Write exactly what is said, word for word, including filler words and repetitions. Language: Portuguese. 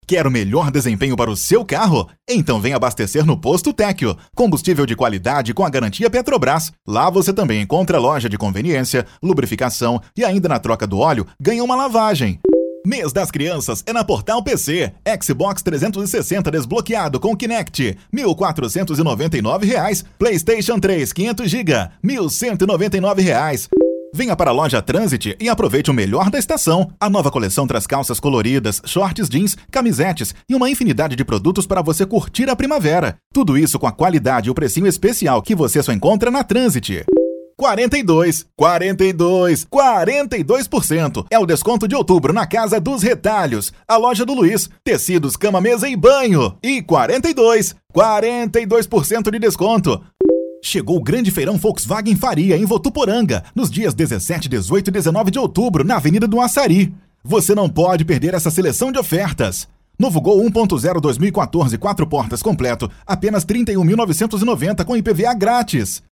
Quer o melhor desempenho para o seu carro? Então vem abastecer no Posto Tecchio. Combustível de qualidade com a garantia Petrobras. Lá você também encontra loja de conveniência, lubrificação e ainda na troca do óleo ganha uma lavagem. Mês das Crianças é na Portal P C. Xbox trezentos e sessenta desbloqueado com Kinect, mil quatrocentos e noventa e nove reais. PlayStation três, quinhentos gigabytes, mil cento e noventa e nove reais. Venha para a loja Transit e aproveite o melhor da estação. A nova coleção traz calças coloridas, shorts jeans, camisetes e uma infinidade de produtos para você curtir a primavera. Tudo isso com a qualidade e o precinho especial que você só encontra na Transit. quarenta e dois, quarenta e dois, quarenta e dois por cento é o desconto de outubro na Casa dos Retalhos, a loja do Luiz, tecidos, cama, mesa e banho. E quarenta e dois, quarenta e dois por cento de desconto. Chegou o grande feirão Volkswagen Faria em Votuporanga, nos dias dezessete, dezoito e dezenove de outubro, na Avenida do Açaí. Você não pode perder essa seleção de ofertas. Novo Gol um ponto zero dois mil e quatorze, quatro portas completo, apenas trinta e um mil novecentos e noventa com I P V A grátis.